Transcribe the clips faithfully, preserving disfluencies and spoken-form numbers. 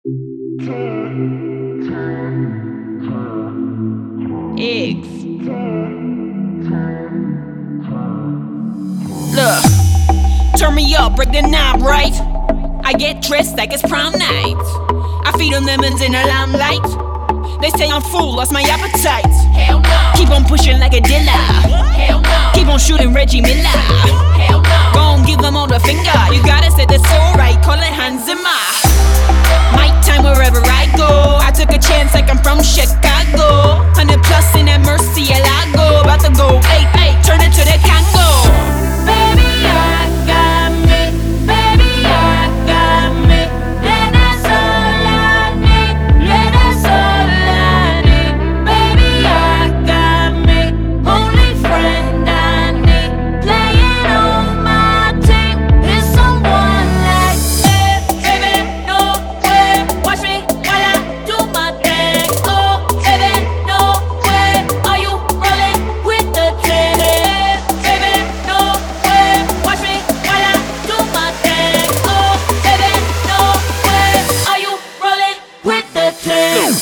Eggs. Look, turn me up, break the knob, right? I get dressed like it's prom night. I feed them lemons in the limelight. They say I'm full, lost my appetite. Hell no. Keep on pushing like a dealer. Hell no. Keep on shooting Reggie Miller. Hell no. Gon' give them all the finger. You gotta say that's alright, call it Hans Zimmer. My time wherever I go. I took a chance like I'm from Chicago. Hundred plus in that Murcielago. About to go, hey, hey, turn it to the Congo. Baby, I got me. Baby, I got me. And that's all I need. Yeah, that's all I need. Baby, I got me. Only friend I need. Playing on my team is someone like me. Baby, no way. Watch me while I do my thing. Oh, baby, no way. Are you rolling with the trend? Baby, no way. Watch me while I do my thing. Oh, baby, no way. Are you rolling with the trend?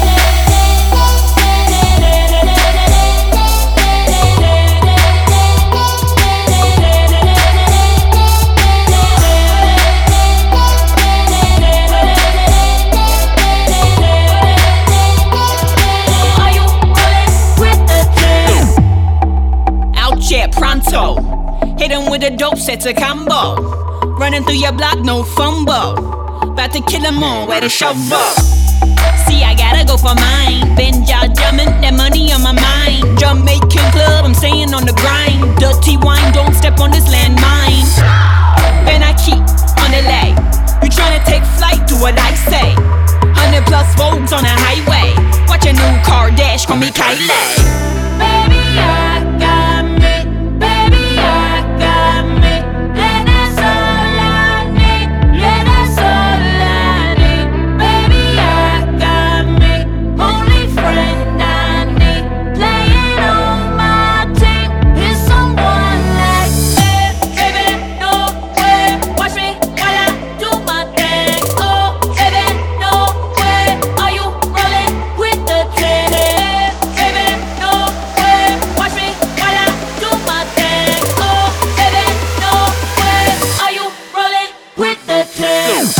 Are you rolling with the trend? Out here pronto. Hit him with a dope, set a combo. Running through your block, no fumble. About to kill him all, where the shovel. See, I gotta go for mine. Been y'all jumping, that money on my mind. Jamaican club, I'm staying on the grind. Dirty wine, don't step on this landmine. Then I keep on the lay. You tryna take flight, do what I say. Hundred plus volts on the highway. Watch a new car dash, call me Kylie. Baby, I got me. Baby, I got me. And that's all I need. Yeah, that's all I need. Baby, I got me. Only friend I need. Playing on my team is someone like me. Baby, no way. Watch me while I do my thing. Oh, baby, no way. Are you rolling with the trend? Baby, no way. Watch me while I do my thing. Oh, baby, no way. Are you rolling with the trend?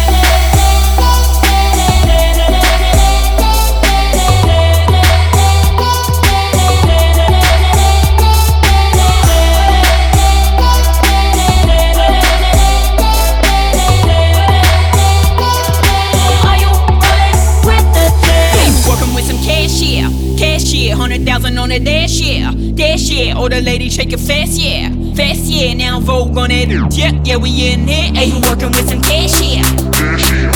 Are you rolling with the trend? Working with some cashier, cashier, hundred thousand on the dash, yeah, dash, yeah. All the ladies shake it fast, yeah, fast, yeah. Now Vogue on it, yeah, yeah, we in here. Hey, you working with some cashier, Cashier,